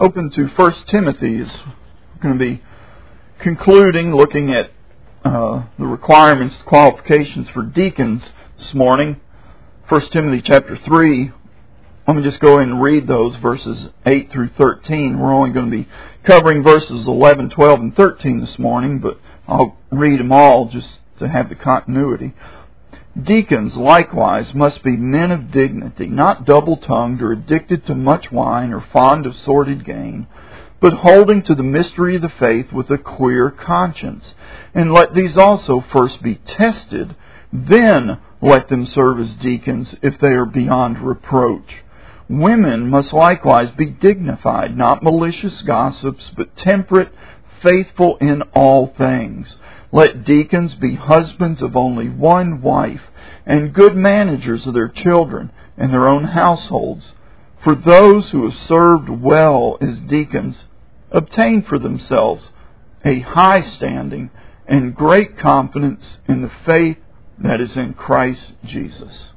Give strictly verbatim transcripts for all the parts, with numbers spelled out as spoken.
open to First Timothy. We're going to be concluding looking at uh, the requirements, the qualifications for deacons this morning. First Timothy chapter three. Let me just go ahead and read those verses eight through thirteen. We're only going to be covering verses eleven, twelve, and thirteen this morning, but I'll read them all just to have the continuity. Deacons likewise must be men of dignity, not double-tongued or addicted to much wine or fond of sordid gain, but holding to the mystery of the faith with a clear conscience. And let these also first be tested, then let them serve as deacons if they are beyond reproach. Women must likewise be dignified, not malicious gossips, but temperate, faithful in all things. Let deacons be husbands of only one wife, and good managers of their children and their own households. For those who have served well as deacons obtain for themselves a high standing and great confidence in the faith that is in Christ Jesus.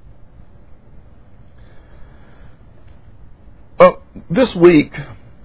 Uh, this week,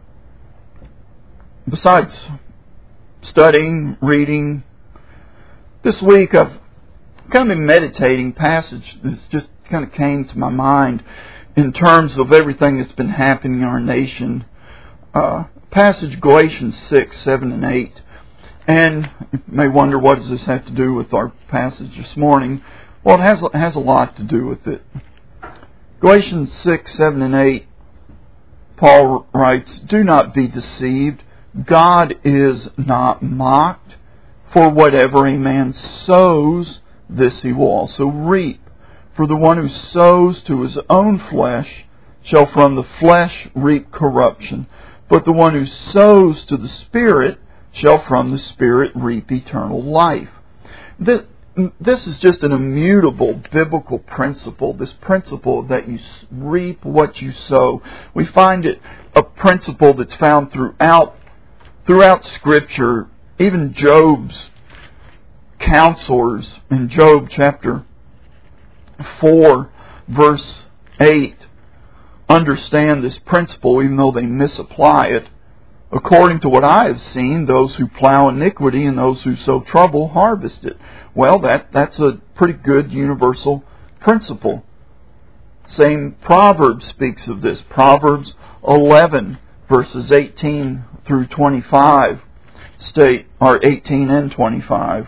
besides studying, reading, this week I've kind of been meditating passage that just kind of came to my mind in terms of everything that's been happening in our nation. Uh, passage Galatians six, seven, and eight. And you may wonder, what does this have to do with our passage this morning? Well, it has, it has a lot to do with it. Galatians six, seven, and eight, Paul writes, "Do not be deceived. God is not mocked. For whatever a man sows, this he will also reap. For the one who sows to his own flesh shall from the flesh reap corruption. But the one who sows to the Spirit shall from the Spirit reap eternal life." This is just an immutable biblical principle, this principle that you reap what you sow. We find it a principle that's found throughout, throughout Scripture. Even Job's counselors in Job chapter four, verse eight, understand this principle even though they misapply it. "According to what I have seen, those who plow iniquity and those who sow trouble harvest it." Well, that, that's a pretty good universal principle. Same Proverbs speaks of this. Proverbs eleven, verses eighteen through twenty-five. State, or eighteen and twenty-five,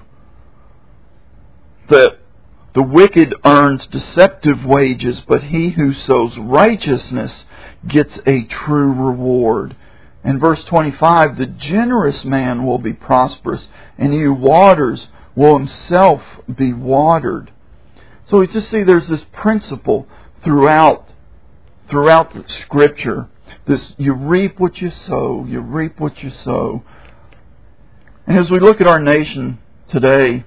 that the wicked earns deceptive wages, but he who sows righteousness gets a true reward. And verse twenty-five, "The generous man will be prosperous, and he who waters will himself be watered." So we just see there's this principle throughout, throughout the Scripture. This, you reap what you sow, you reap what you sow. And as we look at our nation today,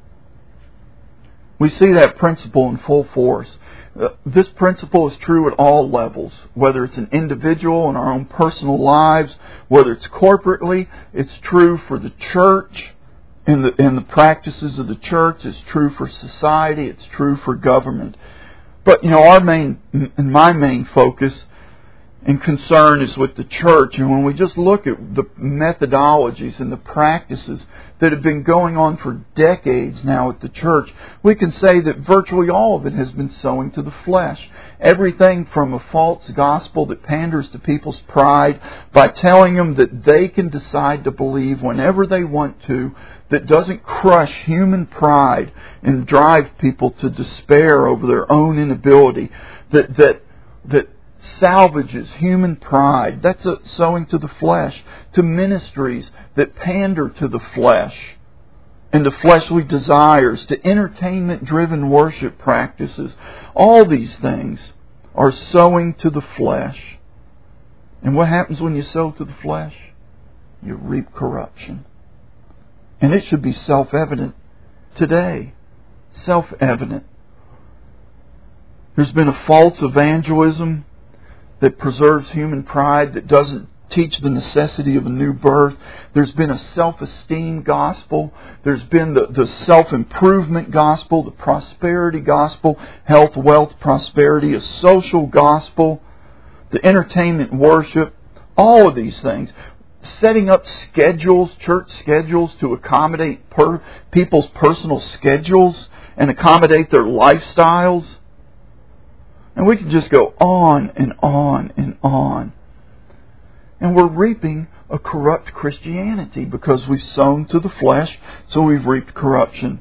we see that principle in full force. Uh, this principle is true at all levels, whether it's an individual in our own personal lives, whether it's corporately. It's true for the church, in the, in the practices of the church. It's true for society. It's true for government. But, you know, our main, and my main focus and concern is with the church. And when we just look at the methodologies and the practices that have been going on for decades now at the church, we can say that virtually all of it has been sowing to the flesh. Everything from a false gospel that panders to people's pride by telling them that they can decide to believe whenever they want to, that doesn't crush human pride and drive people to despair over their own inability, that that that salvages human pride. That's a sowing to the flesh. To ministries that pander to the flesh and to fleshly desires, to entertainment-driven worship practices. All these things are sowing to the flesh. And what happens when you sow to the flesh? You reap corruption. And it should be self-evident today. Self-evident. There's been a false evangelism that preserves human pride, that doesn't teach the necessity of a new birth. There's been a self-esteem gospel. There's been the, the self-improvement gospel, the prosperity gospel, health, wealth, prosperity, a social gospel, the entertainment worship. All of these things. Setting up schedules, church schedules to accommodate per, people's personal schedules and accommodate their lifestyles. And we can just go on and on and on. And we're reaping a corrupt Christianity because we've sown to the flesh, so we've reaped corruption.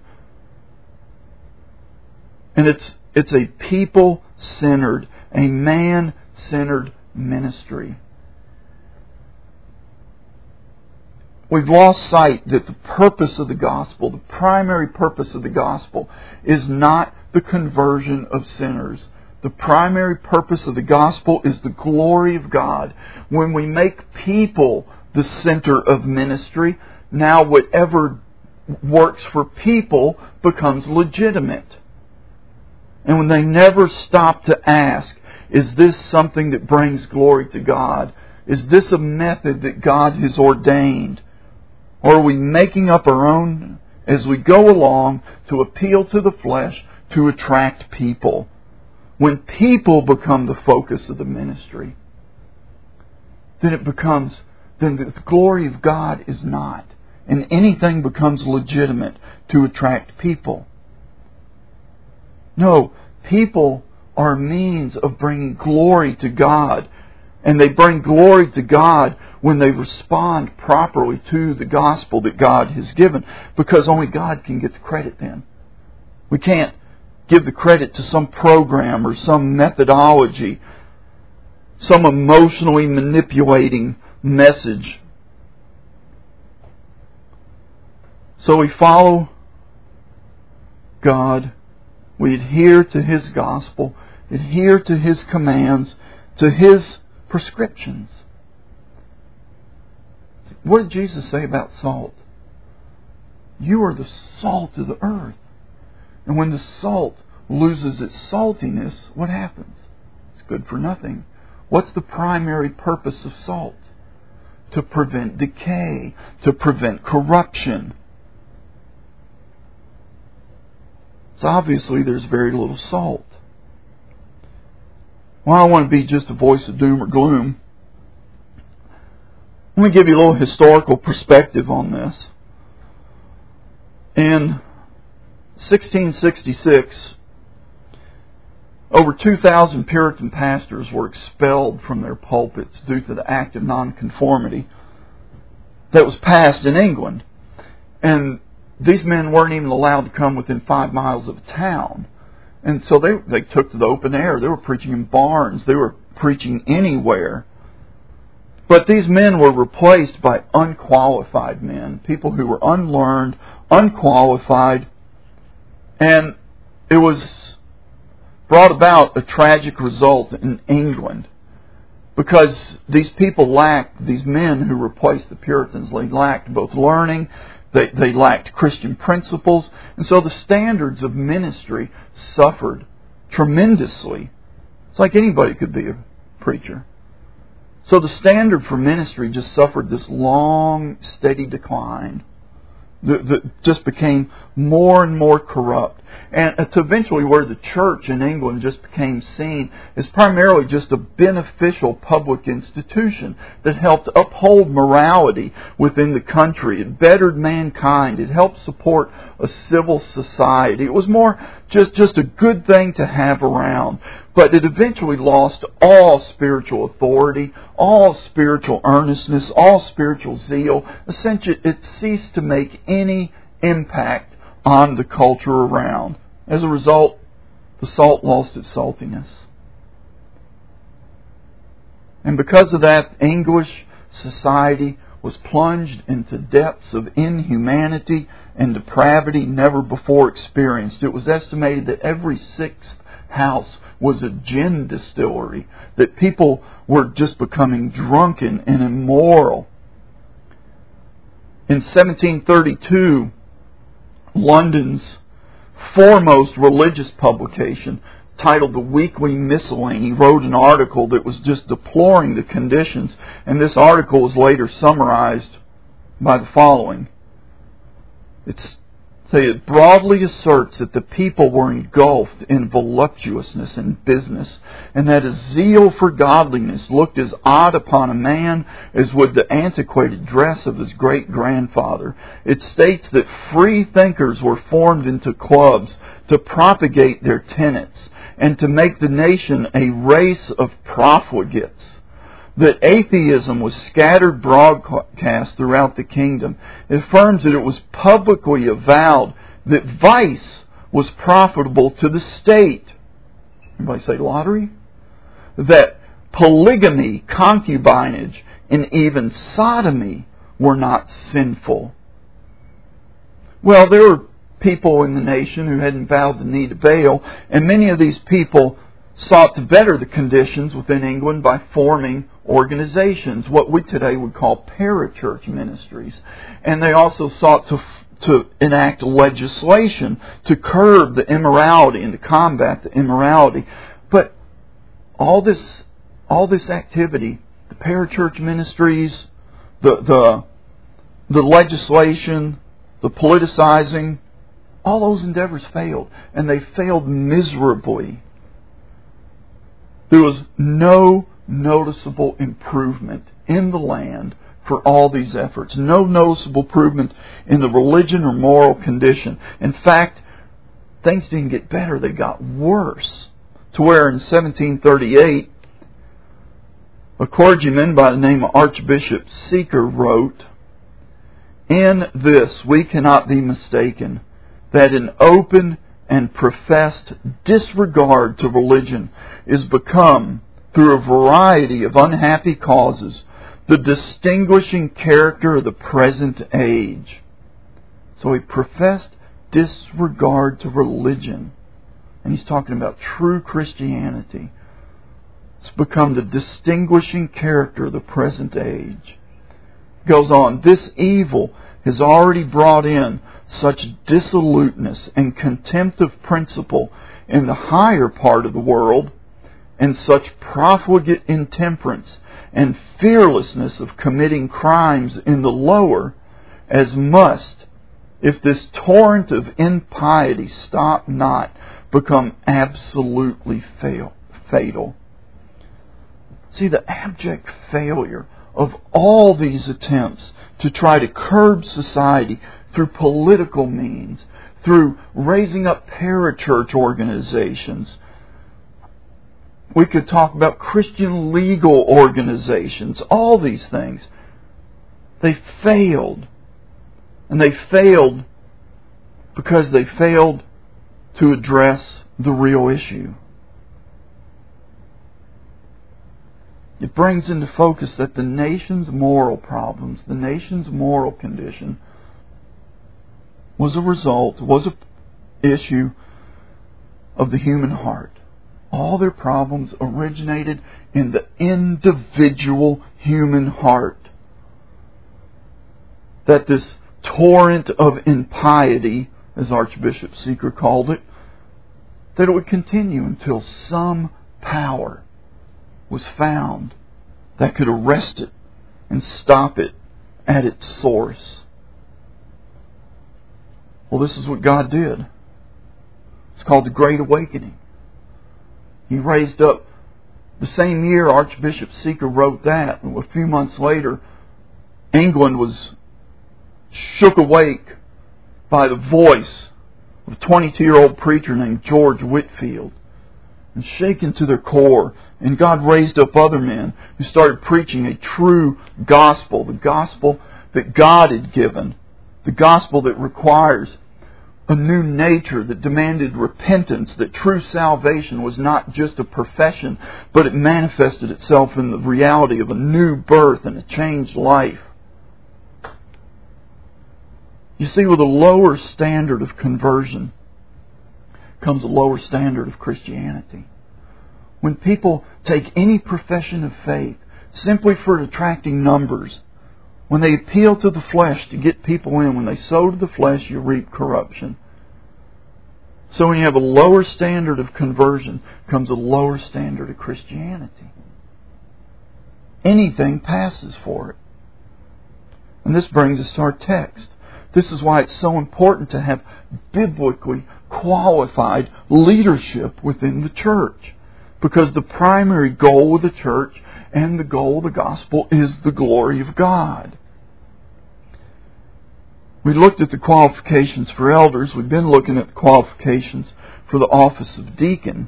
And it's it's a people-centered, a man-centered ministry. We've lost sight that the purpose of the gospel, the primary purpose of the gospel, is not the conversion of sinners. The primary purpose of the gospel is the glory of God. When we make people the center of ministry, now whatever works for people becomes legitimate. And when they never stop to ask, is this something that brings glory to God? Is this a method that God has ordained? Or are we making up our own as we go along to appeal to the flesh, to attract people? When people become the focus of the ministry, then it becomes, then the glory of God is not. And anything becomes legitimate to attract people. No, people are a means of bringing glory to God. And they bring glory to God when they respond properly to the gospel that God has given. Because only God can get the credit then. We can't give the credit to some program or some methodology, some emotionally manipulating message. So we follow God. We adhere to His gospel, adhere to His commands, to His prescriptions. What did Jesus say about salt? You are the salt of the earth. And when the salt loses its saltiness, what happens? It's good for nothing. What's the primary purpose of salt? To prevent decay, to prevent corruption. So obviously there's very little salt. Well, I don't want to be just a voice of doom or gloom. Let me give you a little historical perspective on this. In sixteen sixty-six, over two thousand Puritan pastors were expelled from their pulpits due to the Act of Nonconformity that was passed in England. And these men weren't even allowed to come within five miles of a town. And so they they took to the open air. They were preaching in barns. They were preaching anywhere. But these men were replaced by unqualified men, people who were unlearned, unqualified, and it was brought about a tragic result in England because these people lacked, these men who replaced the Puritans, they lacked both learning, they, they lacked Christian principles, and so the standards of ministry suffered tremendously. It's like anybody could be a preacher. So the standard for ministry just suffered this long, steady decline that just became more and more corrupt. And it's eventually where the church in England just became seen as primarily just a beneficial public institution that helped uphold morality within the country. It bettered mankind. It helped support a civil society. It was more just, just a good thing to have around. But it eventually lost all spiritual authority, all spiritual earnestness, all spiritual zeal. Essentially, it ceased to make any impact on the culture around. As a result, the salt lost its saltiness. And because of that, English society was plunged into depths of inhumanity and depravity never before experienced. It was estimated that every sixth house was a gin distillery, that people were just becoming drunken and immoral. In seventeen thirty-two, London's foremost religious publication, titled The Weekly Miscellany, wrote an article that was just deploring the conditions, and this article was later summarized by the following. It's So it broadly asserts that the people were engulfed in voluptuousness and business, and that a zeal for godliness looked as odd upon a man as would the antiquated dress of his great-grandfather. It states that free thinkers were formed into clubs to propagate their tenets and to make the nation a race of profligates. That atheism was scattered broadcast throughout the kingdom. It affirms that it was publicly avowed that vice was profitable to the state. Anybody say lottery? That polygamy, concubinage, and even sodomy were not sinful. Well, there were people in the nation who hadn't bowed the knee to Baal, and many of these people sought to better the conditions within England by forming organizations, what we today would call parachurch ministries. And they also sought to to enact legislation to curb the immorality and to combat the immorality. But all this all this activity, the parachurch ministries, the the the legislation, the politicizing, all those endeavors failed, and they failed miserably. There was no noticeable improvement in the land for all these efforts. No noticeable improvement in the religion or moral condition. In fact, things didn't get better, they got worse. To where in seventeen thirty-eight, a clergyman by the name of Archbishop Seeker wrote, "In this we cannot be mistaken, that an open and professed disregard to religion is become, through a variety of unhappy causes, the distinguishing character of the present age." So he professed disregard to religion. And he's talking about true Christianity. It's become the distinguishing character of the present age. Goes on, this evil has already brought in such dissoluteness and contempt of principle in the higher part of the world, and such profligate intemperance and fearlessness of committing crimes in the lower, as must, if this torrent of impiety stop not, become absolutely fail, fatal. See, the abject failure of all these attempts to try to curb society through political means, through raising up parachurch organizations. We could talk about Christian legal organizations, all these things. They failed. And they failed because they failed to address the real issue. It brings into focus that the nation's moral problems, the nation's moral condition, was a result, was an issue of the human heart. All their problems originated in the individual human heart. That this torrent of impiety, as Archbishop Seeker called it, that it would continue until some power was found that could arrest it and stop it at its source. Well, this is what God did. It's called the Great Awakening. He raised up, the same year Archbishop Seeker wrote that, and a few months later, England was shook awake by the voice of a twenty-two-year-old preacher named George Whitefield, and shaken to their core. And God raised up other men who started preaching a true gospel, the gospel that God had given, the gospel that requires a new nature, that demanded repentance, that true salvation was not just a profession, but it manifested itself in the reality of a new birth and a changed life. You see, with a lower standard of conversion comes a lower standard of Christianity. When people take any profession of faith simply for attracting numbers, when they appeal to the flesh to get people in, when they sow to the flesh, you reap corruption. So when you have a lower standard of conversion, comes a lower standard of Christianity. Anything passes for it. And this brings us to our text. This is why it's so important to have biblically qualified leadership within the church. Because the primary goal of the church and the goal of the gospel is the glory of God. We looked at the qualifications for elders. We've been looking at the qualifications for the office of deacon.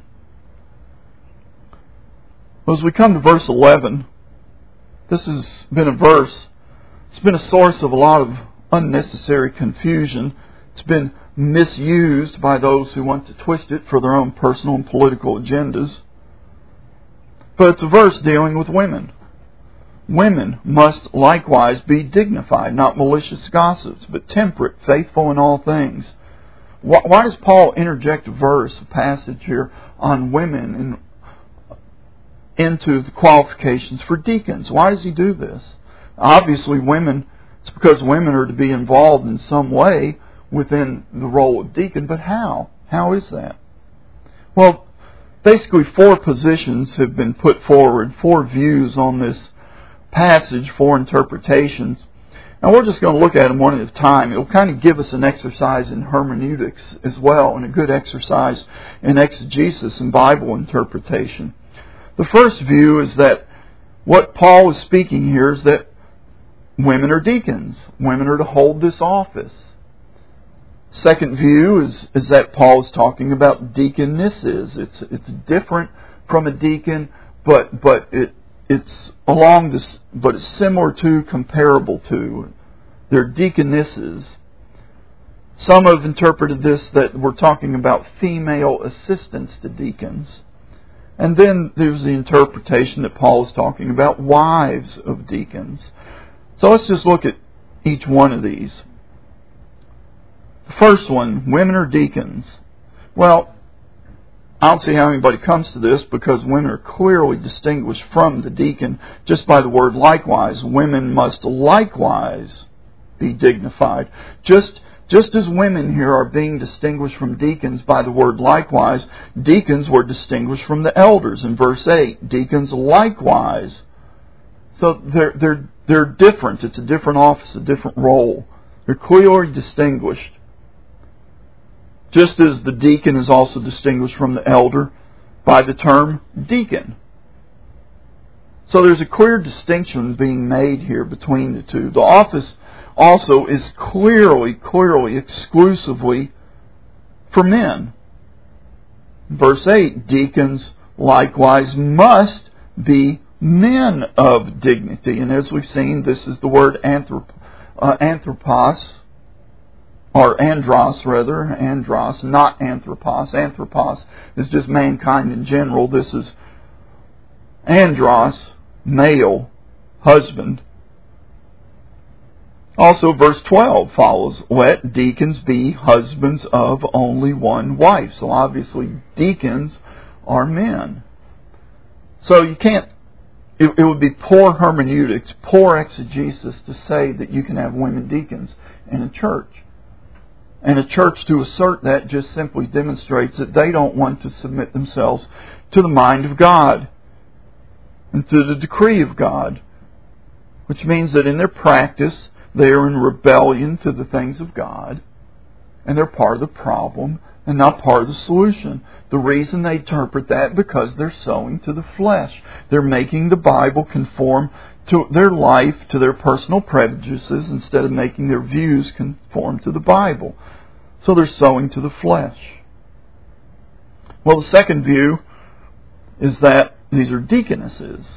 Well, as we come to verse eleven, this has been a verse, it's been a source of a lot of unnecessary confusion. It's been misused by those who want to twist it for their own personal and political agendas. But it's a verse dealing with women. Women must likewise be dignified, not malicious gossips, but temperate, faithful in all things. Why, why does Paul interject a verse, a passage here on women in, into the qualifications for deacons? Why does he do this? Obviously, women, it's because women are to be involved in some way within the role of deacon, but how? How is that? Well, basically four positions have been put forward, four views on this passage, four interpretations. And we're just going to look at them one at a time. It will kind of give us an exercise in hermeneutics as well, and a good exercise in exegesis and Bible interpretation. The first view is that what Paul is speaking here is that women are deacons. Women are to hold this office. Second view is, is that Paul is talking about deaconesses. It's it's different from a deacon, but but it it's along this, but it's similar to, comparable to. They're deaconesses. Some have interpreted this that we're talking about female assistants to deacons. And then there's the interpretation that Paul is talking about wives of deacons. So let's just look at each one of these. The first one, women are deacons. Well, I don't see how anybody comes to this, because women are clearly distinguished from the deacon just by the word likewise. Women must likewise be dignified. Just, just as women here are being distinguished from deacons by the word likewise, deacons were distinguished from the elders in verse eight. Deacons likewise. So they're, they're, they're different. It's a different office, a different role. They're clearly distinguished. Just as the deacon is also distinguished from the elder by the term deacon. So there's a clear distinction being made here between the two. The office also is clearly, clearly, exclusively for men. Verse eight, deacons likewise must be men of dignity. And as we've seen, this is the word anthrop- uh, anthropos, or andros rather, andros, not anthropos. Anthropos is just mankind in general. This is andros, male, husband. Also, verse twelve follows, let deacons be husbands of only one wife. So obviously, deacons are men. So you can't, it, it would be poor hermeneutics, poor exegesis to say that you can have women deacons in a church. And a church to assert that just simply demonstrates that they don't want to submit themselves to the mind of God and to the decree of God, which means that in their practice they are in rebellion to the things of God, and they're part of the problem and not part of the solution. The reason they interpret that, because they're sowing to the flesh. They're making the Bible conform to their life, to their personal prejudices, instead of making their views conform to the Bible. So they're sowing to the flesh. Well, the second view is that these are deaconesses.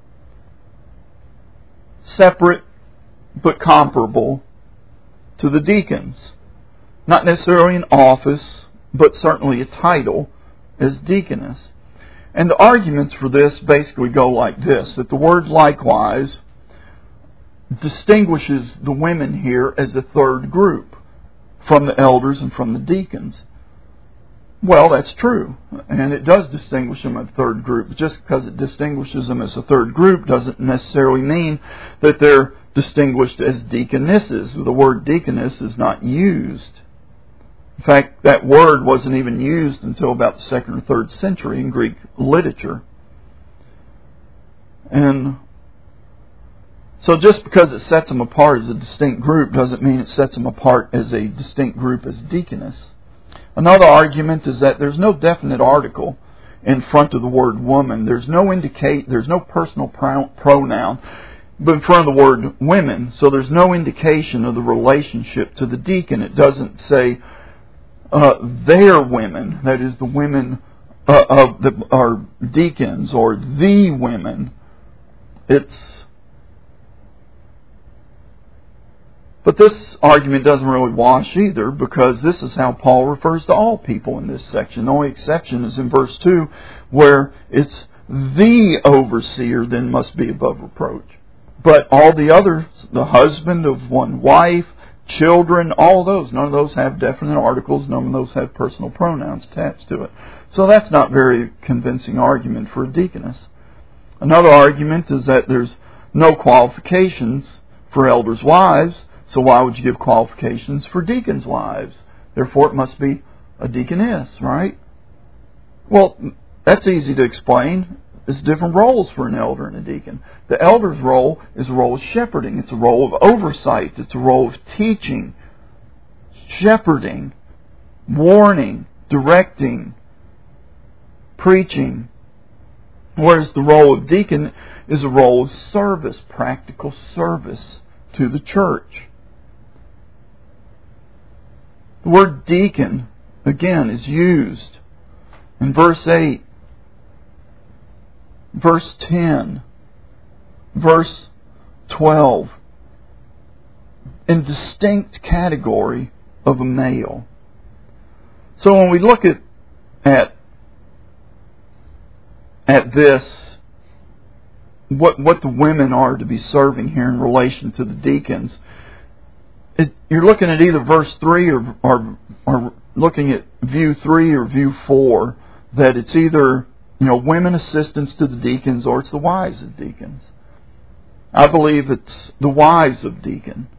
Separate but comparable to the deacons. Not necessarily an office, but certainly a title as deaconess. And the arguments for this basically go like this, that the word likewise distinguishes the women here as a third group from the elders and from the deacons. Well, that's true, and it does distinguish them as a third group. Just because it distinguishes them as a third group doesn't necessarily mean that they're distinguished as deaconesses. The word deaconess is not used. In fact, that word wasn't even used until about the second or third century in Greek literature. And So just because it sets them apart as a distinct group doesn't mean it sets them apart as a distinct group as deaconess. Another argument is that there's no definite article in front of the word woman. There's no indicate. There's no personal pronoun in front of the word women. So there's no indication of the relationship to the deacon. It doesn't say uh, their women. That is, the women uh, of the are deacons or the women. It's But this argument doesn't really wash either, because this is how Paul refers to all people in this section. The only exception is in verse two, where it's the overseer then must be above reproach. But all the others, the husband of one wife, children, all those, none of those have definite articles, none of those have personal pronouns attached to it. So that's not a very convincing argument for a deaconess. Another argument is that there's no qualifications for elders' wives. So why would you give qualifications for deacons' wives? Therefore, it must be a deaconess, right? Well, that's easy to explain. There's different roles for an elder and a deacon. The elder's role is a role of shepherding. It's a role of oversight. It's a role of teaching, shepherding, warning, directing, preaching. Whereas the role of deacon is a role of service, practical service to the church. The word deacon, again, is used in verse eight, verse ten, verse twelve, in distinct category of a male. So when we look at at, at this, what what the women are to be serving here in relation to the deacons, It, you're looking at either verse three or, or or looking at view three or view four, that it's either, you know, women assistants to the deacons or it's the wives of deacons. I believe it's the wives of deacon.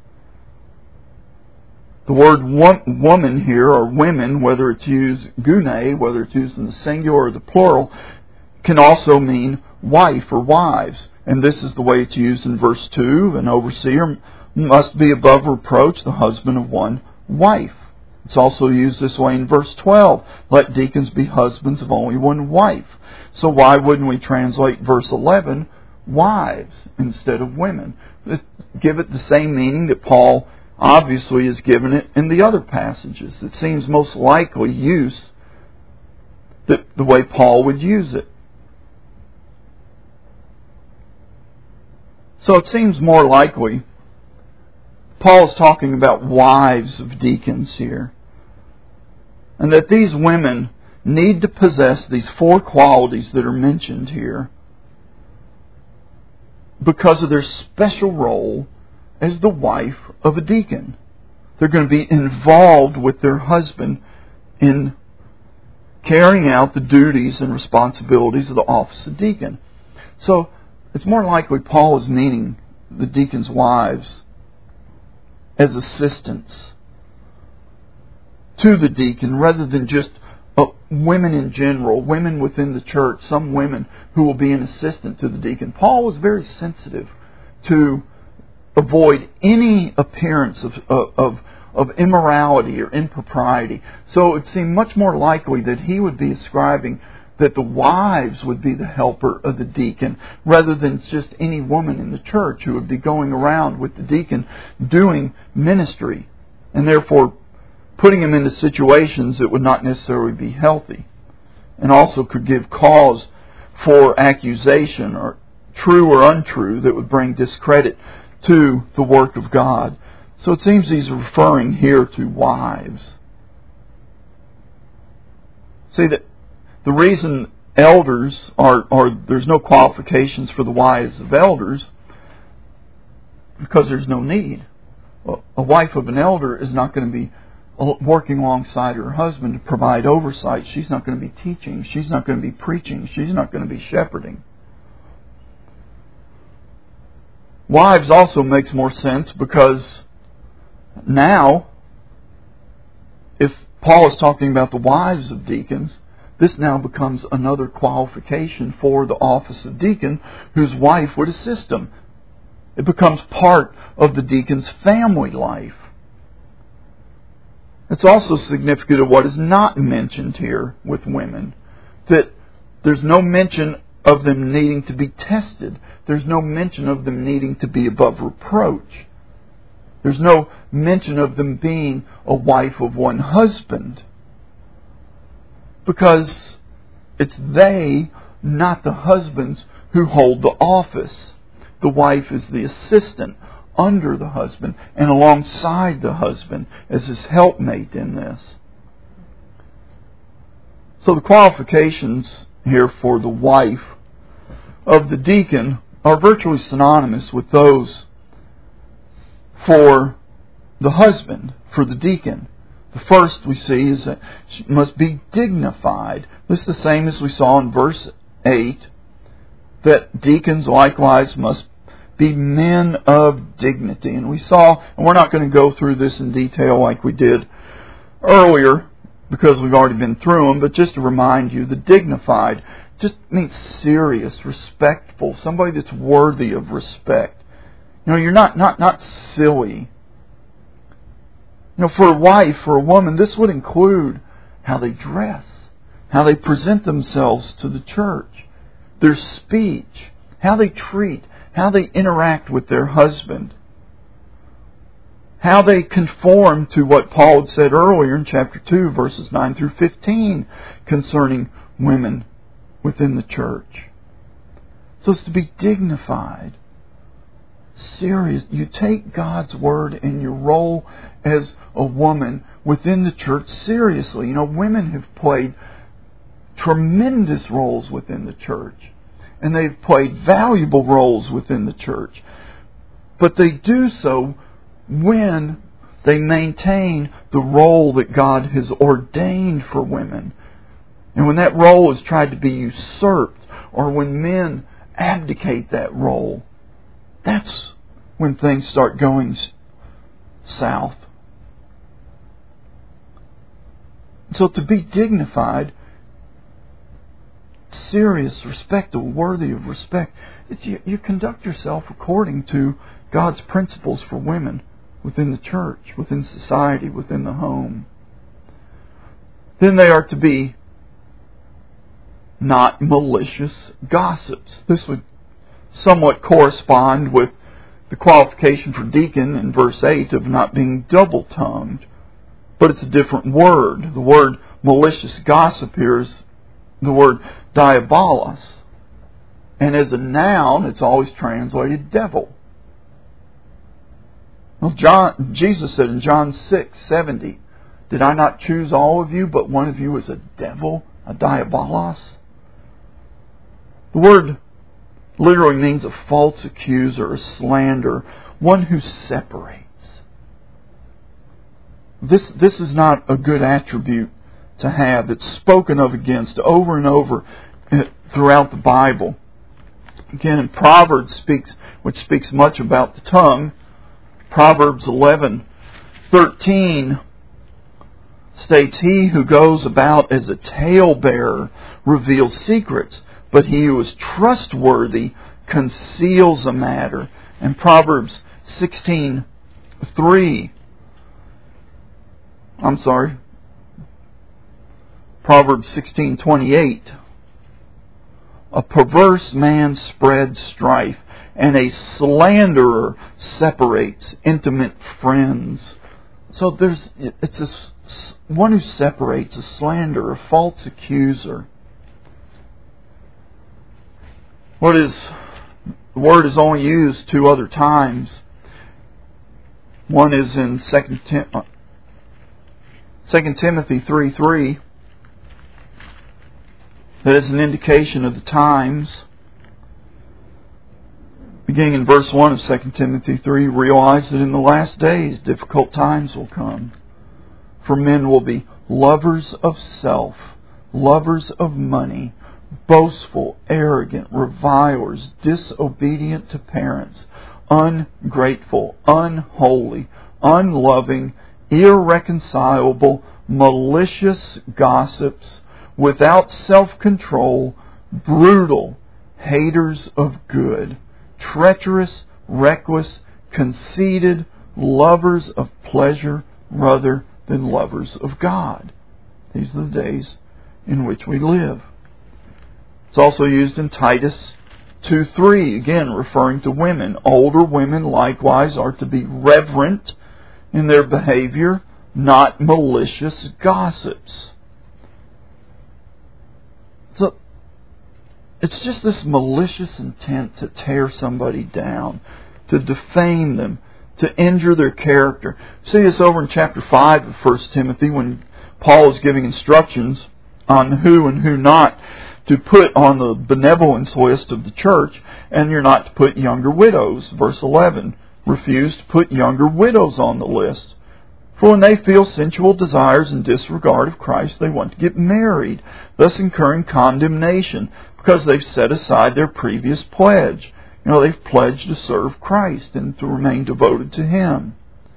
The word woman here, or women, whether it's used gune, whether it's used in the singular or the plural, can also mean wife or wives. And this is the way it's used in verse two, an overseer must be above reproach, the husband of one wife. It's also used this way in verse twelve. Let deacons be husbands of only one wife. So why wouldn't we translate verse eleven, wives, instead of women? Give it the same meaning that Paul obviously has given it in the other passages. It seems most likely use the, the way Paul would use it. So it seems more likely Paul is talking about wives of deacons here. And that these women need to possess these four qualities that are mentioned here because of their special role as the wife of a deacon. They're going to be involved with their husband in carrying out the duties and responsibilities of the office of deacon. So it's more likely Paul is meaning the deacons' wives as assistants to the deacon, rather than just uh, women in general, women within the church, some women who will be an assistant to the deacon. Paul was very sensitive to avoid any appearance of, of, of immorality or impropriety. So it seemed much more likely that he would be ascribing that the wives would be the helper of the deacon, rather than just any woman in the church who would be going around with the deacon doing ministry, and therefore putting him into situations that would not necessarily be healthy, and also could give cause for accusation, or true or untrue, that would bring discredit to the work of God. So it seems he's referring here to wives. See, that the reason elders are, are, there's no qualifications for the wives of elders, because there's no need. A wife of an elder is not going to be working alongside her husband to provide oversight. She's not going to be teaching. She's not going to be preaching. She's not going to be shepherding. Wives also makes more sense, because now, if Paul is talking about the wives of deacons, this now becomes another qualification for the office of deacon, whose wife would assist him. It becomes part of the deacon's family life. It's also significant of what is not mentioned here with women. That there's no mention of them needing to be tested. There's no mention of them needing to be above reproach. There's no mention of them being a wife of one husband. Because it's they, not the husbands, who hold the office. The wife is the assistant under the husband and alongside the husband as his helpmate in this. So the qualifications here for the wife of the deacon are virtually synonymous with those for the husband, for the deacon. The first we see is that she must be dignified. This is the same as we saw in verse eight, that deacons likewise must be men of dignity. And we saw, and we're not going to go through this in detail like we did earlier because we've already been through them, but just to remind you, the dignified just means serious, respectful, somebody that's worthy of respect. You know, you're not, not, not silly. You know, for a wife, for a woman, this would include how they dress, how they present themselves to the church, their speech, how they treat, how they interact with their husband, how they conform to what Paul had said earlier in chapter two, verses nine through fifteen, concerning women within the church. So it's to be dignified, serious. You take God's word and your role as a woman within the church seriously. You know, women have played tremendous roles within the church. And they've played valuable roles within the church. But they do so when they maintain the role that God has ordained for women. And when that role is tried to be usurped, or when men abdicate that role, that's when things start going south. So to be dignified, serious, respectable, worthy of respect, it's you, you conduct yourself according to God's principles for women within the church, within society, within the home. Then they are to be not malicious gossips. This would somewhat correspond with the qualification for deacon in verse eight of not being double-tongued. But it's a different word. The word malicious gossip here is the word diabolos. And as a noun, it's always translated devil. Well, John, Jesus said in John six seventy, "Did I not choose all of you, but one of you is a devil, a diabolos?" The word literally means a false accuser, a slanderer, one who separates. This, this is not a good attribute to have. It's spoken of against over and over throughout the Bible. Again, in Proverbs, speaks, which speaks much about the tongue, Proverbs eleven thirteen states, "He who goes about as a talebearer reveals secrets, but he who is trustworthy conceals a matter." And Proverbs sixteen three, I'm sorry, Proverbs sixteen twenty-eight, "A perverse man spreads strife, and a slanderer separates intimate friends." So there's it's a, one who separates, a slanderer, a false accuser. What is the word is only used two other times. One is in Second Timothy three three. That is an indication of the times. Beginning in verse one of Second Timothy three, "Realize that in the last days difficult times will come. For men will be lovers of self, lovers of money, boastful, arrogant, revilers, disobedient to parents, ungrateful, unholy, unloving, irreconcilable, malicious gossips, without self-control, brutal, haters of good, treacherous, reckless, conceited, lovers of pleasure rather than lovers of God. These are the days in which we live. It's also used in Titus two three, again referring to women. Older women likewise are to be reverent in their behavior, not malicious gossips. So it's just this malicious intent to tear somebody down, to defame them, to injure their character. See this over in chapter five of First Timothy when Paul is giving instructions on who and who not to put on the benevolence list of the church, and you're not to put younger widows. Verse eleven, refuse to put younger widows on the list. For when they feel sensual desires and disregard of Christ, they want to get married, thus incurring condemnation, because they've set aside their previous pledge. You know, they've pledged to serve Christ and to remain devoted to Him.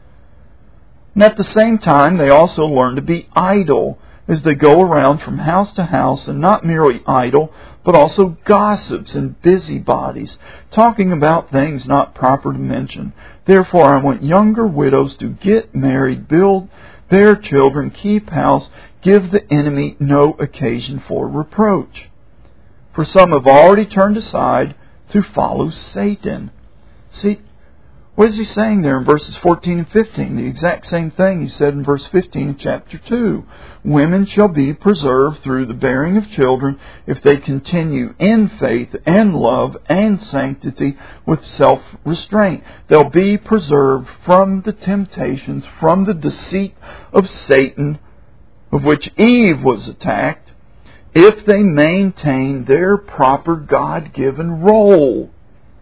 And at the same time, they also learn to be idle as they go around from house to house, and not merely idle, but also gossips and busybodies, talking about things not proper to mention. Therefore, I want younger widows to get married, build their children, keep house, give the enemy no occasion for reproach. For some have already turned aside to follow Satan. See, what is he saying there in verses fourteen and fifteen? The exact same thing he said in verse fifteen of chapter two. Women shall be preserved through the bearing of children if they continue in faith and love and sanctity with self-restraint. They'll be preserved from the temptations, from the deceit of Satan, of which Eve was attacked, if they maintain their proper God-given role.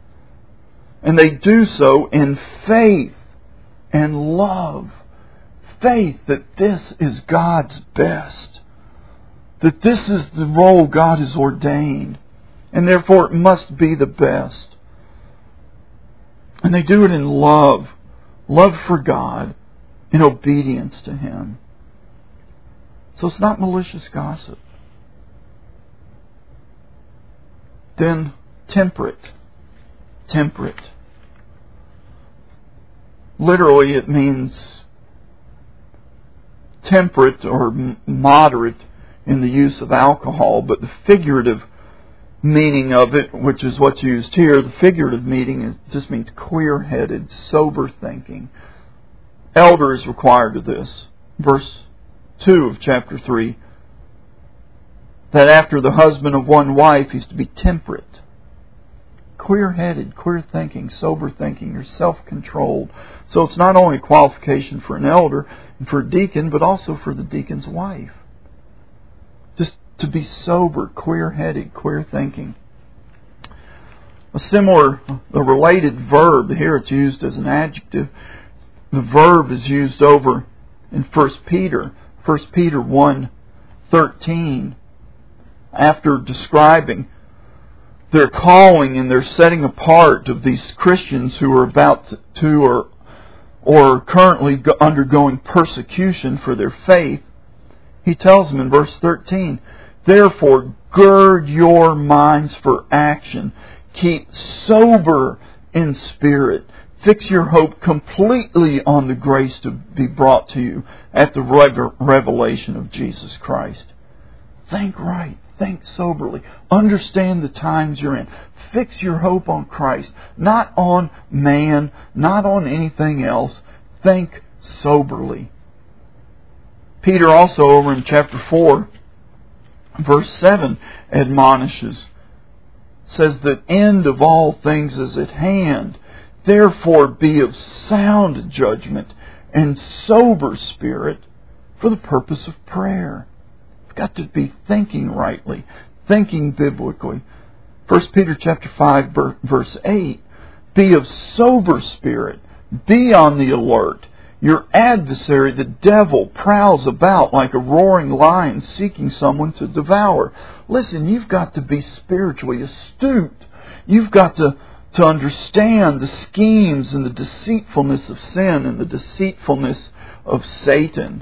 And they do so in faith and love. Faith that this is God's best. That this is the role God has ordained. And therefore it must be the best. And they do it in love. Love for God. In obedience to Him. So it's not malicious gossip. Then temperate. Temperate. Literally it means temperate or moderate in the use of alcohol, but the figurative meaning of it, which is what's used here, the figurative meaning is, just means clear-headed, sober thinking. Elder is required of this. Verse two of chapter three, that after the husband of one wife, he's to be temperate. Clear-headed, clear-thinking, sober thinking. You're self-controlled. So it's not only a qualification for an elder and for a deacon, but also for the deacon's wife. Just to be sober, clear-headed, clear-thinking. A similar, a related verb, here it's used as an adjective. The verb is used over in First Peter. First Peter one thirteen. After describing their calling and their setting apart of these Christians who are about to or or currently undergoing persecution for their faith, he tells them in verse thirteen, therefore gird your minds for action, keep sober in spirit, fix your hope completely on the grace to be brought to you at the revelation of Jesus Christ. Think right. Think soberly. Understand the times you're in. Fix your hope on Christ. Not on man. Not on anything else. Think soberly. Peter also over in chapter four, verse seven, admonishes. Says that end of all things is at hand. Therefore be of sound judgment and sober spirit for the purpose of prayer. Got to be thinking rightly, thinking biblically. First Peter chapter five, verse eight. Be of sober spirit. Be on the alert. Your adversary, the devil, prowls about like a roaring lion seeking someone to devour. Listen, you've got to be spiritually astute. You've got to, to understand the schemes and the deceitfulness of sin and the deceitfulness of Satan.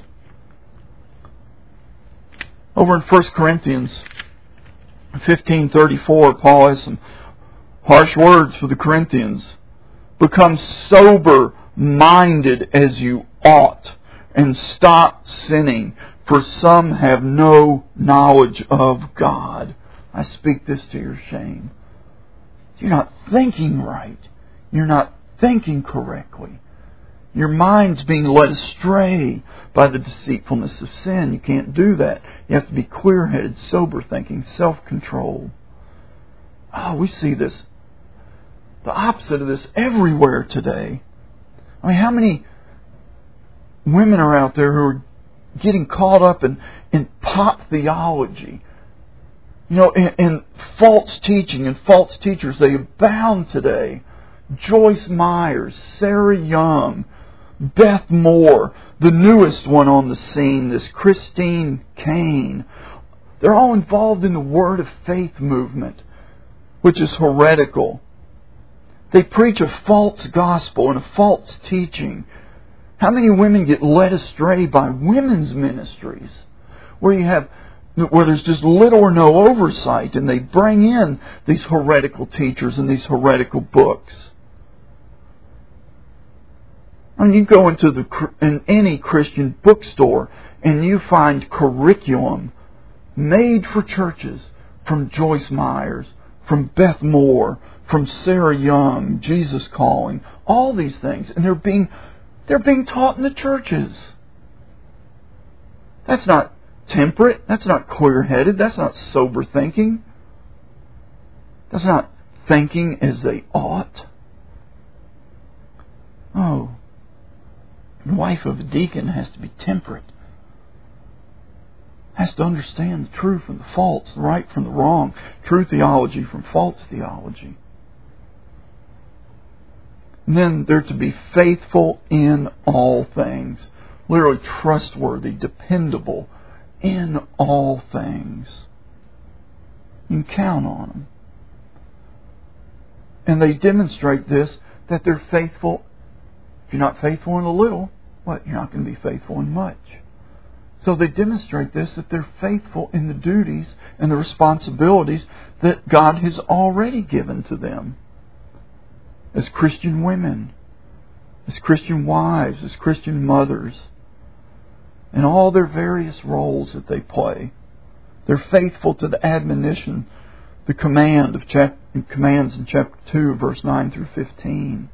Over in First Corinthians fifteen thirty-four, Paul has some harsh words for the Corinthians. Become sober-minded as you ought, and stop sinning, for some have no knowledge of God. I speak this to your shame. You're not thinking right. You're not thinking correctly. Your mind's being led astray by the deceitfulness of sin. You can't do that. You have to be clear-headed, sober-thinking, self-controlled. Oh, we see this, the opposite of this everywhere today. I mean, how many women are out there who are getting caught up in, in pop theology? You know, in, in false teaching and false teachers. They abound today. Joyce Myers, Sarah Young, Beth Moore, the newest one on the scene, this Christine Caine. They're all involved in the Word of Faith movement, which is heretical. They preach a false gospel and a false teaching. How many women get led astray by women's ministries, where you have where there's just little or no oversight, and they bring in these heretical teachers and these heretical books? I mean, you go into the in any Christian bookstore and you find curriculum made for churches from Joyce Myers, from Beth Moore, from Sarah Young, Jesus Calling, all these things, and they're being they're being taught in the churches. That's not temperate. That's not clear-headed. That's not sober thinking. That's not thinking as they ought. Oh, the wife of a deacon has to be temperate. Has to understand the true from the false, the right from the wrong, true theology from false theology. And then they're to be faithful in all things. Literally trustworthy, dependable in all things. You can count on them. And they demonstrate this, that they're faithful. If you're not faithful in a little, what? You're not going to be faithful in much. So they demonstrate this, that they're faithful in the duties and the responsibilities that God has already given to them. As Christian women, as Christian wives, as Christian mothers, and all their various roles that they play. They're faithful to the admonition, the command of chap- commands in chapter two, verse nine through fifteen.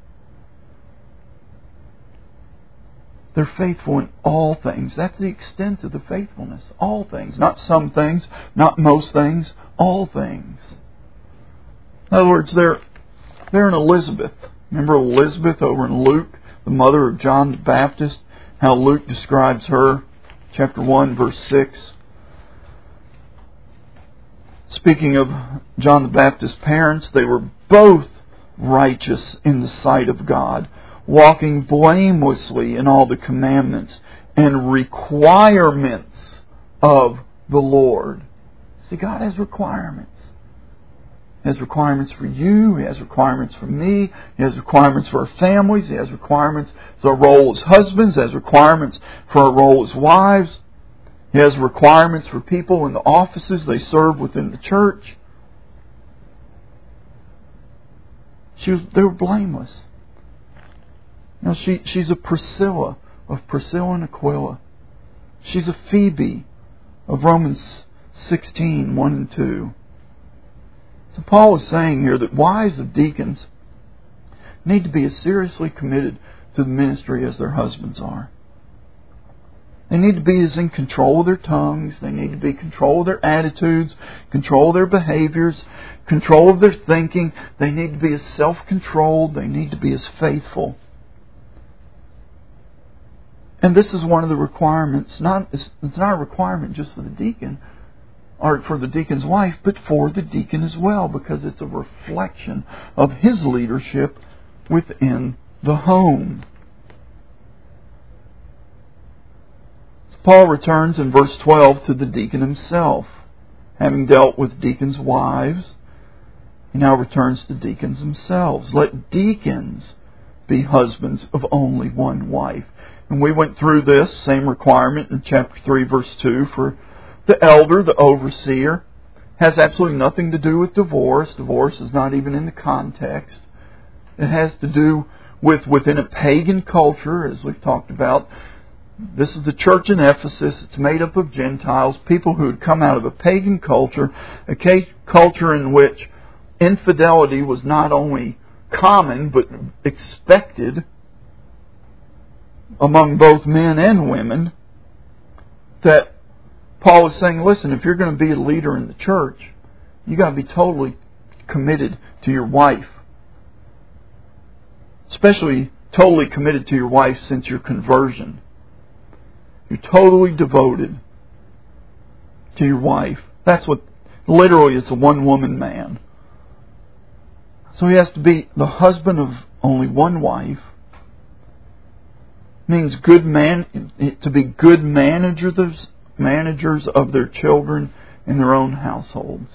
They're faithful in all things. That's the extent of the faithfulness. All things. Not some things, not most things, all things. In other words, they're, they're in Elizabeth. Remember Elizabeth over in Luke, the mother of John the Baptist? How Luke describes her, chapter one, verse six. Speaking of John the Baptist's parents, they were both righteous in the sight of God, walking blamelessly in all the commandments and requirements of the Lord. See, God has requirements. He has requirements for you. He has requirements for me. He has requirements for our families. He has requirements for our role as husbands. He has requirements for our role as wives. He has requirements for people in the offices they serve within the church. She was, they were blameless. You know, she, she's a Priscilla of Priscilla and Aquila. She's a Phoebe of Romans sixteen, one and two. So Paul is saying here that wives of deacons need to be as seriously committed to the ministry as their husbands are. They need to be as in control of their tongues. They need to be in control of their attitudes, control of their behaviors, control of their thinking. They need to be as self-controlled. They need to be as faithful. And this is one of the requirements. Not It's not a requirement just for the deacon, or for the deacon's wife, but for the deacon as well, because it's a reflection of his leadership within the home. So Paul returns in verse twelve to the deacon himself. Having dealt with deacons' wives, he now returns to deacons themselves. Let deacons be husbands of only one wife. And we went through this same requirement in chapter three, verse two, for the elder, the overseer. Has absolutely nothing to do with divorce. Divorce is not even in the context. It has to do with within a pagan culture, as we've talked about. This is the church in Ephesus. It's made up of Gentiles, people who had come out of a pagan culture, a culture in which infidelity was not only common but expected among both men and women. That Paul is saying, listen, if you're going to be a leader in the church, you got to be totally committed to your wife. Especially totally committed to your wife since your conversion. You're totally devoted to your wife. That's what, literally, it's a one-woman man. So he has to be the husband of only one wife. Means good man to be good managers, managers of their children in their own households.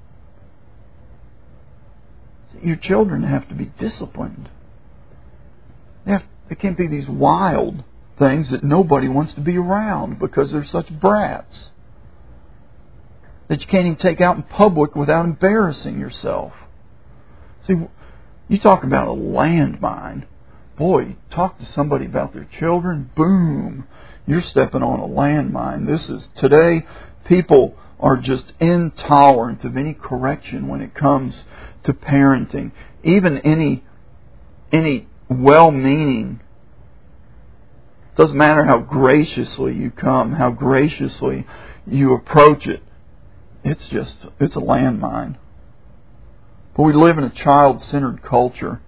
Your children have to be disciplined. They, have, they can't be these wild things that nobody wants to be around because they're such brats that you can't even take out in public without embarrassing yourself. See, you talk about a landmine. Boy, you talk to somebody about their children, boom, you're stepping on a landmine. This is, today, people are just intolerant of any correction when it comes to parenting. Even any, any well-meaning. Doesn't matter how graciously you come, how graciously you approach it. It's just, it's a landmine. But we live in a child-centered culture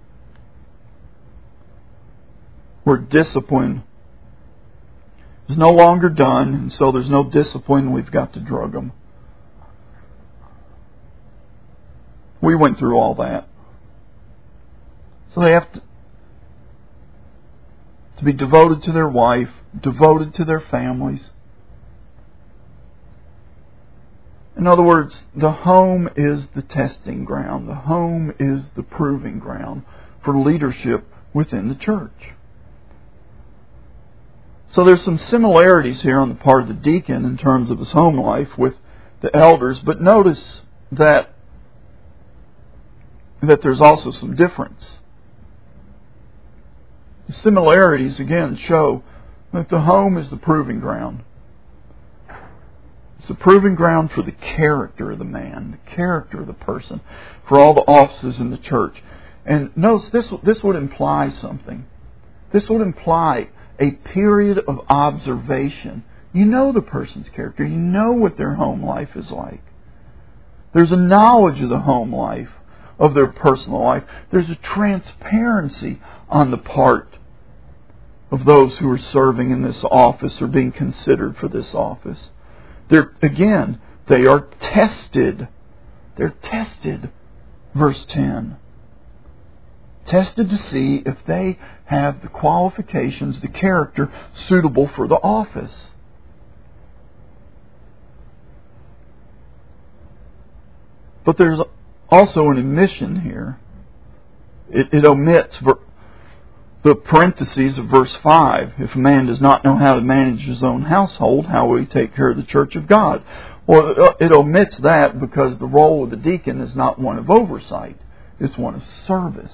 where discipline is no longer done, and so there's no discipline, we've got to drug them. We went through all that. So they have to, to be devoted to their wife, devoted to their families. In other words, the home is the testing ground. The home is the proving ground for leadership within the church. So there's some similarities here on the part of the deacon in terms of his home life with the elders, but notice that that there's also some difference. The similarities, again, show that the home is the proving ground. It's the proving ground for the character of the man, the character of the person, for all the offices in the church. And notice this, this would imply something. This would imply a period of observation. You know the person's character. You know what their home life is like. There's a knowledge of the home life, of their personal life. There's a transparency on the part of those who are serving in this office or being considered for this office. They're, again, they are tested. They're tested. Verse ten. Tested to see if they have the qualifications, the character suitable for the office. But there's also an omission here. It, it omits ver- the parentheses of verse five. If a man does not know how to manage his own household, how will he take care of the church of God? Well, it omits that because the role of the deacon is not one of oversight. It's one of service.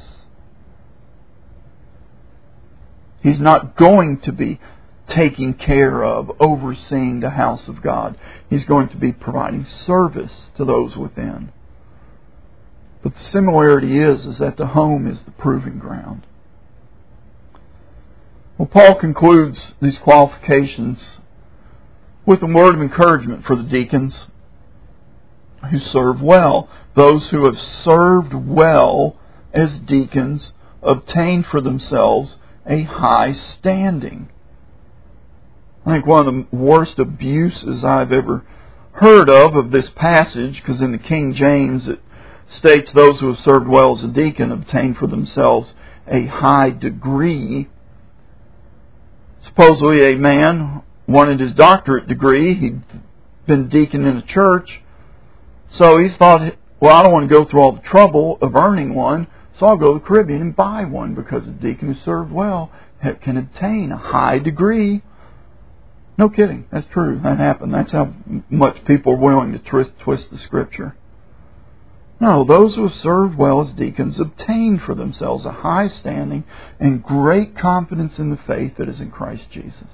He's not going to be taking care of, overseeing the house of God. He's going to be providing service to those within. But the similarity is, is that the home is the proving ground. Well, Paul concludes these qualifications with a word of encouragement for the deacons who serve well. Those who have served well as deacons obtain for themselves a high standing. I think one of the worst abuses I've ever heard of of this passage, because in the King James it states those who have served well as a deacon obtain for themselves a high degree. Supposedly a man wanted his doctorate degree. He'd been deacon in a church. So he thought, well, I don't want to go through all the trouble of earning one, so I'll go to the Caribbean and buy one, because a deacon who served well can obtain a high degree. No kidding. That's true. That happened. That's how much people are willing to twist, twist the Scripture. No, those who have served well as deacons obtain for themselves a high standing and great confidence in the faith that is in Christ Jesus.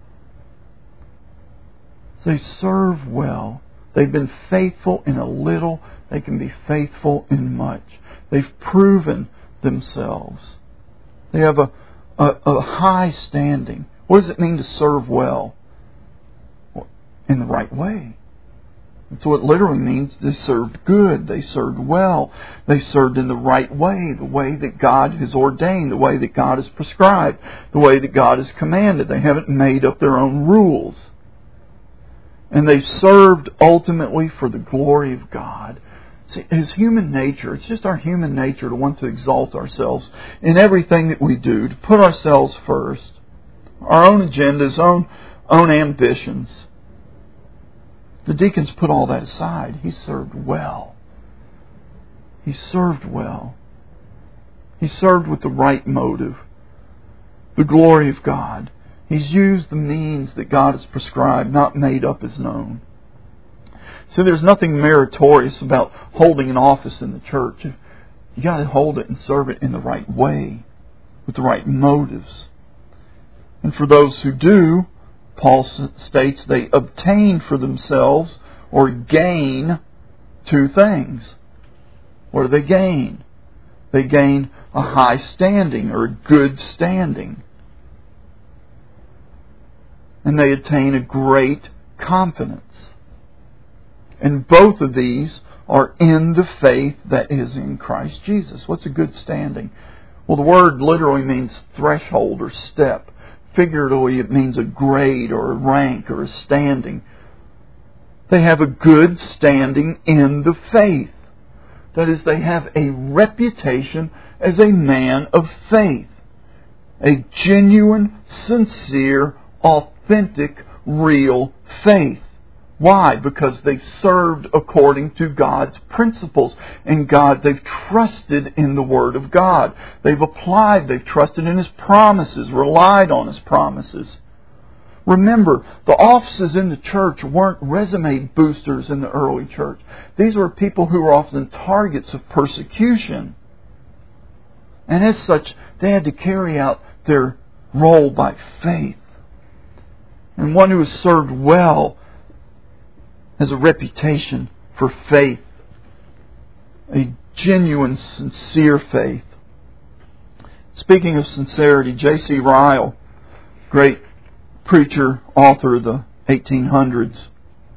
They serve well. They've been faithful in a little. They can be faithful in much. They've proven themselves. They have a, a, a high standing. What does it mean to serve well? Well, in the right way. That's what it literally means. They served good. They served well. They served in the right way, the way that God has ordained, the way that God has prescribed, the way that God has commanded. They haven't made up their own rules. And they served ultimately for the glory of God. See, His human nature, it's just our human nature to want to exalt ourselves in everything that we do, to put ourselves first, our own agendas, own, own ambitions. The deacons put all that aside. He served well. He served well. He served with the right motive, the glory of God. He's used the means that God has prescribed, not made up his own. So there's nothing meritorious about holding an office in the church. You got to hold it and serve it in the right way, with the right motives. And for those who do, Paul states they obtain for themselves or gain two things. What do they gain? They gain a high standing or a good standing. And they attain a great confidence. And both of these are in the faith that is in Christ Jesus. What's a good standing? Well, the word literally means threshold or step. Figuratively, it means a grade or a rank or a standing. They have a good standing in the faith. That is, they have a reputation as a man of faith. A genuine, sincere, authentic, real faith. Why? Because they've served according to God's principles. And God, they've trusted in the Word of God. They've applied, they've trusted in His promises, relied on His promises. Remember, the offices in the church weren't resume boosters in the early church. These were people who were often targets of persecution. And as such, they had to carry out their role by faith. And one who has served well has a reputation for faith, a genuine, sincere faith. Speaking of sincerity, J C Ryle, great preacher, author of the eighteen hundreds,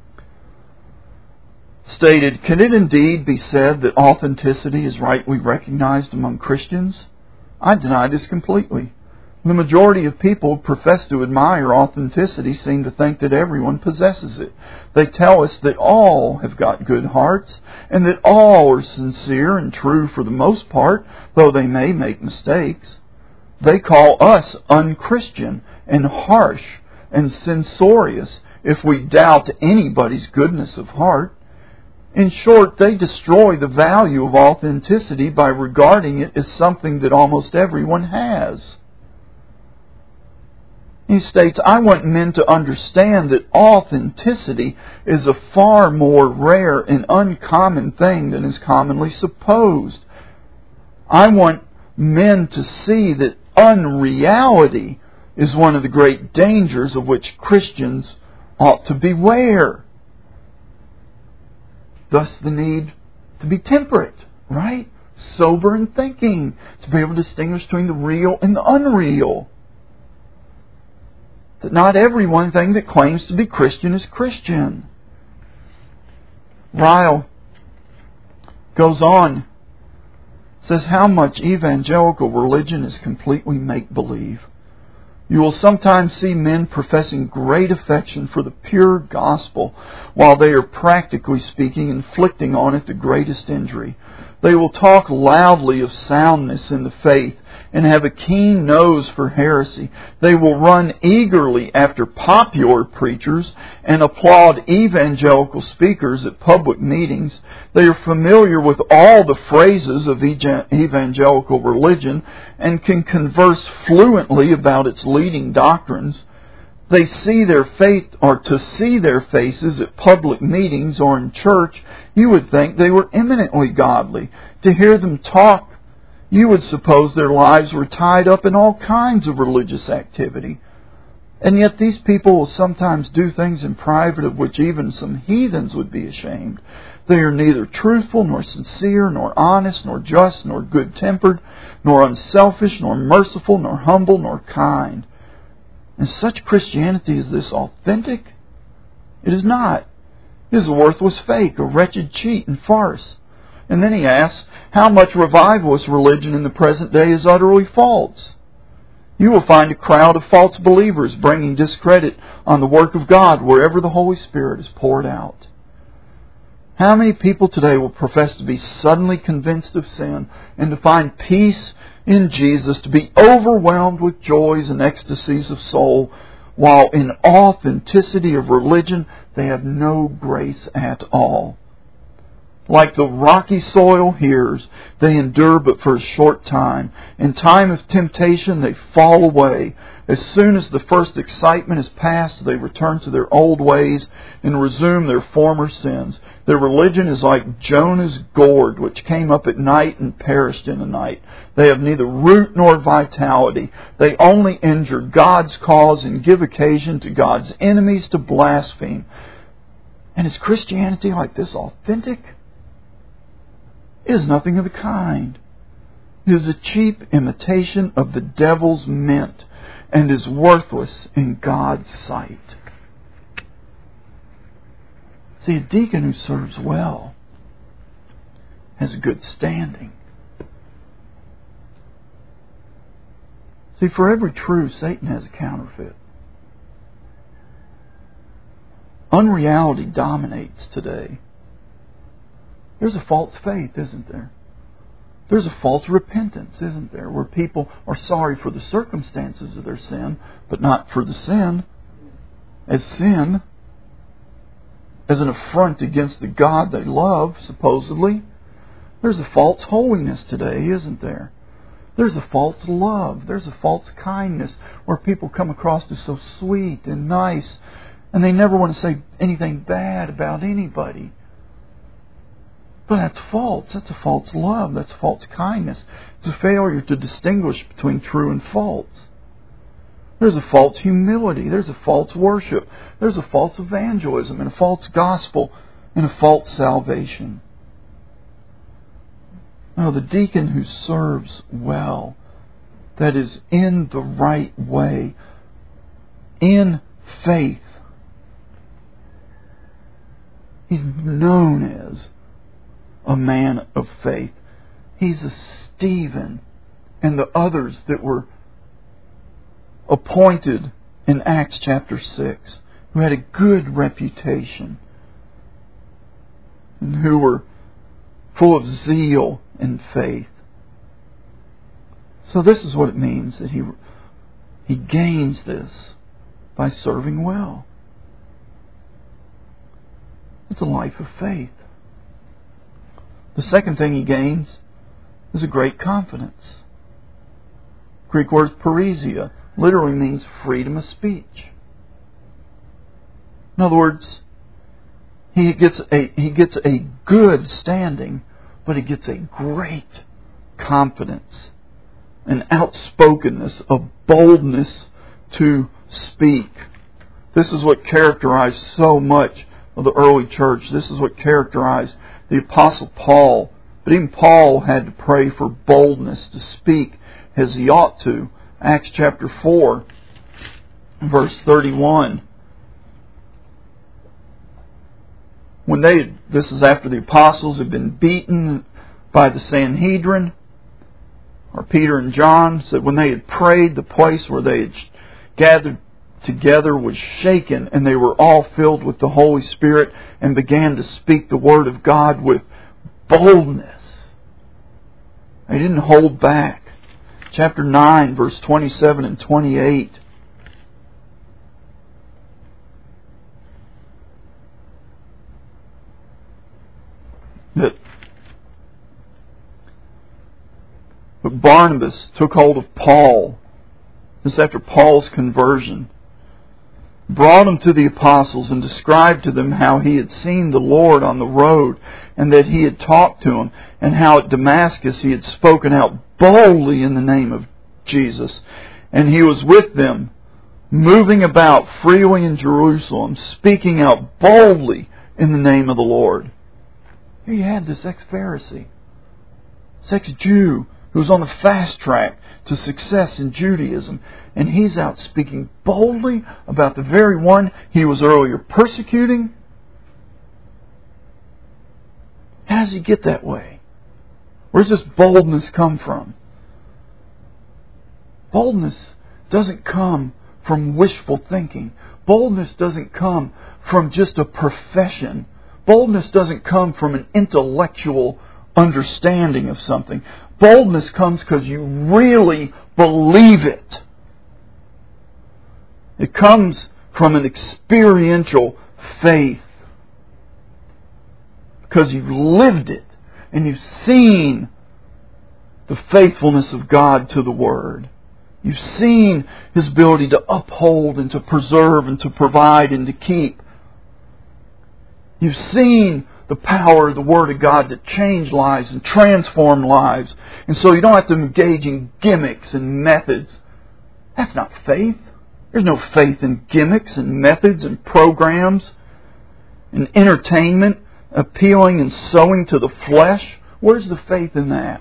stated, "Can it indeed be said that authenticity is rightly recognized among Christians? I deny this completely. The majority of people who profess to admire authenticity seem to think that everyone possesses it. They tell us that all have got good hearts, and that all are sincere and true for the most part, though they may make mistakes. They call us unchristian and harsh and censorious if we doubt anybody's goodness of heart. In short, they destroy the value of authenticity by regarding it as something that almost everyone has." He states, "I want men to understand that authenticity is a far more rare and uncommon thing than is commonly supposed. I want men to see that unreality is one of the great dangers of which Christians ought to beware. Thus the need to be temperate, right? Sober in thinking, to be able to distinguish between the real and the unreal. That not every one thing that claims to be Christian is Christian." Ryle goes on, says how much evangelical religion is completely make-believe. You will sometimes see men professing great affection for the pure gospel, while they are practically speaking inflicting on it the greatest injury. They will talk loudly of soundness in the faith and have a keen nose for heresy. They will run eagerly after popular preachers and applaud evangelical speakers at public meetings. They are familiar with all the phrases of evangelical religion and can converse fluently about its leading doctrines. they see their faith, or to see their faces at public meetings or in church, you would think they were eminently godly. To hear them talk, you would suppose their lives were tied up in all kinds of religious activity. And yet these people will sometimes do things in private of which even some heathens would be ashamed. They are neither truthful, nor sincere, nor honest, nor just, nor good-tempered, nor unselfish, nor merciful, nor humble, nor kind. And such Christianity, is this authentic? It is not. It is a worthless fake, a wretched cheat and farce. And then he asks, how much revivalist religion in the present day is utterly false? You will find a crowd of false believers bringing discredit on the work of God wherever the Holy Spirit is poured out. How many people today will profess to be suddenly convinced of sin and to find peace in Jesus, to be overwhelmed with joys and ecstasies of soul, while in authenticity of religion they have no grace at all? Like the rocky soil hears, they endure but for a short time. In time of temptation they fall away. As soon as the first excitement is past, they return to their old ways and resume their former sins. Their religion is like Jonah's gourd, which came up at night and perished in a night. They have neither root nor vitality. They only injure God's cause and give occasion to God's enemies to blaspheme. And is Christianity like this authentic? It is nothing of the kind. It is a cheap imitation of the devil's mint and is worthless in God's sight. See, a deacon who serves well has a good standing. See, for every truth, Satan has a counterfeit. Unreality dominates today. There's a false faith, isn't there? There's a false repentance, isn't there? Where people are sorry for the circumstances of their sin, but not for the sin. As sin, as an affront against the God they love, supposedly. There's a false holiness today, isn't there? There's a false love. There's a false kindness where people come across as so sweet and nice, and they never want to say anything bad about anybody. But that's false. That's a false love. That's false kindness. It's a failure to distinguish between true and false. There's a false humility. There's a false worship. There's a false evangelism and a false gospel and a false salvation. Now, the deacon who serves well, that is in the right way, in faith, he's known as a man of faith. He's a Stephen and the others that were appointed in Acts chapter six, who had a good reputation and who were full of zeal and faith. So this is what it means that he he gains this by serving well. It's a life of faith. The second thing he gains is a great confidence. Greek word parrhesia literally means freedom of speech. In other words, he gets a he gets a good standing, but he gets a great confidence, an outspokenness, a boldness to speak. This is what characterized so much of the early church. This is what characterized the Apostle Paul. But even Paul had to pray for boldness to speak as he ought to. Acts chapter four, verse thirty-one. When they, this is after the apostles had been beaten by the Sanhedrin, or Peter and John said when they had prayed, the place where they had gathered together was shaken, and they were all filled with the Holy Spirit and began to speak the Word of God with boldness. They didn't hold back. Chapter nine, verse twenty-seven and twenty-eight. That But Barnabas took hold of Paul. This is after Paul's conversion. brought him to the apostles and described to them how he had seen the Lord on the road and that he had talked to him, and how at Damascus he had spoken out boldly in the name of Jesus. And he was with them, moving about freely in Jerusalem, speaking out boldly in the name of the Lord. Here you had this ex-Pharisee, this ex-Jew, who was on the fast track to success in Judaism. And he's out speaking boldly about the very one he was earlier persecuting. How does he get that way? Where's this boldness come from? Boldness doesn't come from wishful thinking. Boldness doesn't come from just a profession. Boldness doesn't come from an intellectual understanding of something. Boldness comes because you really believe it. It comes from an experiential faith. Because you've lived it and you've seen the faithfulness of God to the Word. You've seen His ability to uphold and to preserve and to provide and to keep. You've seen the power of the Word of God to change lives and transform lives. And so you don't have to engage in gimmicks and methods. That's not faith. There's no faith in gimmicks and methods and programs and entertainment, appealing and sowing to the flesh. Where's the faith in that?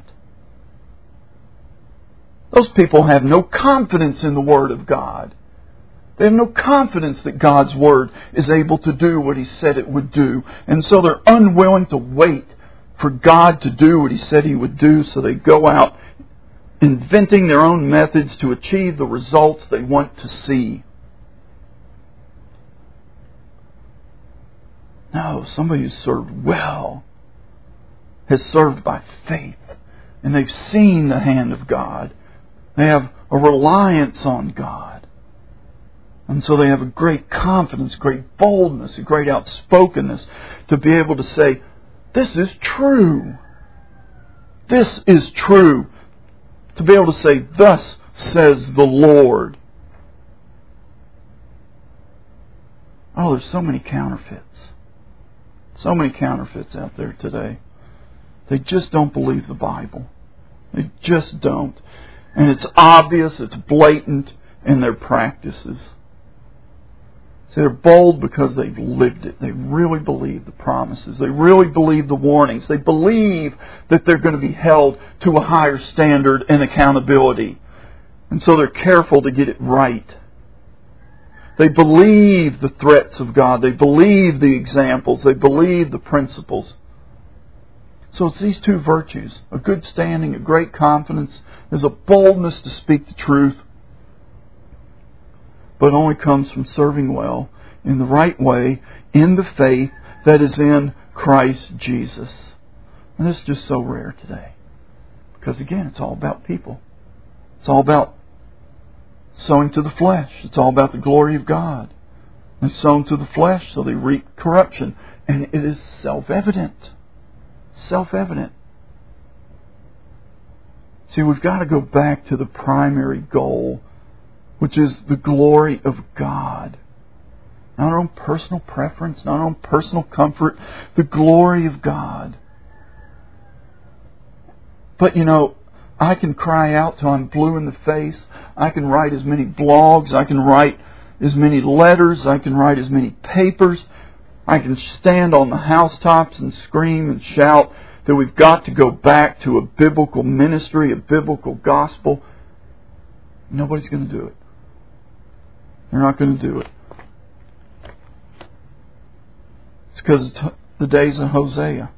Those people have no confidence in the Word of God. They have no confidence that God's Word is able to do what He said it would do. And so they're unwilling to wait for God to do what He said He would do. So they go out inventing their own methods to achieve the results they want to see. No, somebody who's served well has served by faith. And they've seen the hand of God. They have a reliance on God. And so they have a great confidence, great boldness, a great outspokenness to be able to say, this is true. This is true. To be able to say, thus says the Lord. Oh, there's so many counterfeits. So many counterfeits out there today. They just don't believe the Bible. They just don't. And it's obvious, it's blatant in their practices. So they're bold because they've lived it. They really believe the promises. They really believe the warnings. They believe that they're going to be held to a higher standard and accountability. And so they're careful to get it right. They believe the threats of God. They believe the examples. They believe the principles. So it's these two virtues, a good standing, a great confidence. There's a boldness to speak the truth, but it only comes from serving well, in the right way, in the faith that is in Christ Jesus. And this is just so rare today. Because again, it's all about people. It's all about sowing to the flesh. It's all about the glory of God. They're sown to the flesh, so they reap corruption. And it is self-evident. Self-evident. See, we've got to go back to the primary goal, which is the glory of God. Not our own personal preference, not our own personal comfort, the glory of God. But you know, I can cry out till I'm blue in the face. I can write as many blogs. I can write as many letters. I can write as many papers. I can stand on the housetops and scream and shout that we've got to go back to a biblical ministry, a biblical gospel. Nobody's going to do it. They're not going to do it. It's because it's the days of Hosea.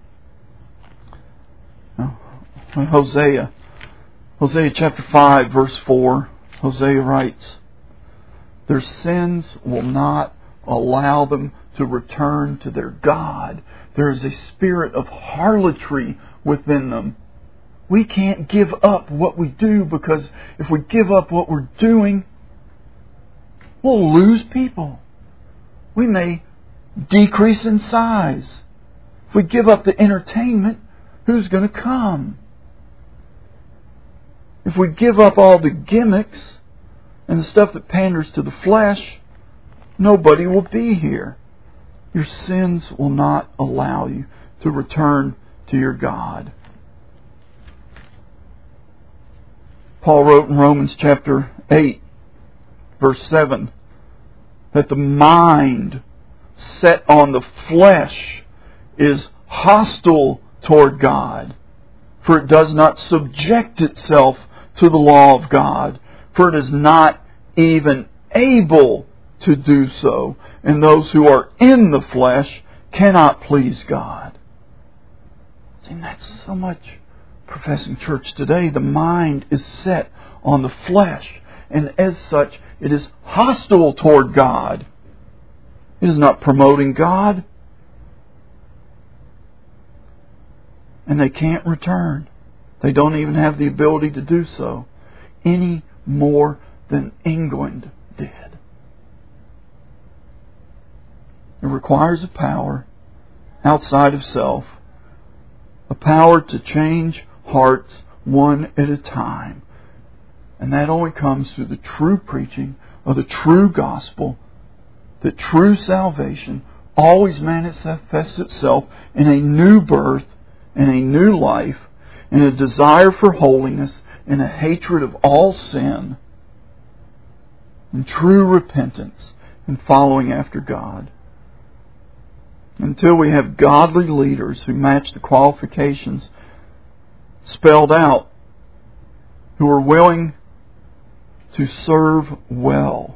When Hosea, Hosea chapter five, verse four, Hosea writes, their sins will not allow them to return to their God. There is a spirit of harlotry within them. We can't give up what we do, because if we give up what we're doing, we'll lose people. We may decrease in size. If we give up the entertainment, who's going to come? If we give up all the gimmicks and the stuff that panders to the flesh, nobody will be here. Your sins will not allow you to return to your God. Paul wrote in Romans chapter eight, verse seven, that the mind set on the flesh is hostile toward God, for it does not subject itself to the law of God, for it is not even able to do so, and those who are in the flesh cannot please God. And that's so much professing church today. The mind is set on the flesh, and as such, it is hostile toward God. It is not promoting God. And they can't return. They don't even have the ability to do so any more than England did. It requires a power outside of self, a power to change hearts one at a time. And that only comes through the true preaching of the true gospel, that true salvation always manifests itself in a new birth, in a new life, in a desire for holiness, in a hatred of all sin, in true repentance and following after God. Until we have godly leaders who match the qualifications spelled out, who are willing to serve well.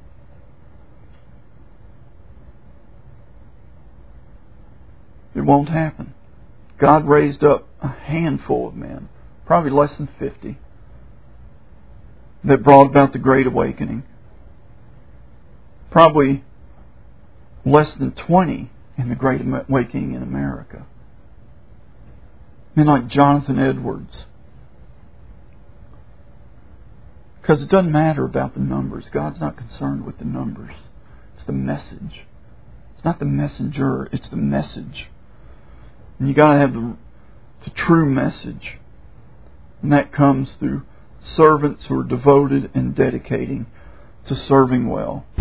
It won't happen. God raised up a handful of men, probably less than fifty, that brought about the Great Awakening. Probably less than twenty in the Great Awakening in America. Men like Jonathan Edwards. Because it doesn't matter about the numbers. God's not concerned with the numbers. It's the message. It's not the messenger, it's the message. And you got to have the, the true message. And that comes through servants who are devoted and dedicating to serving well.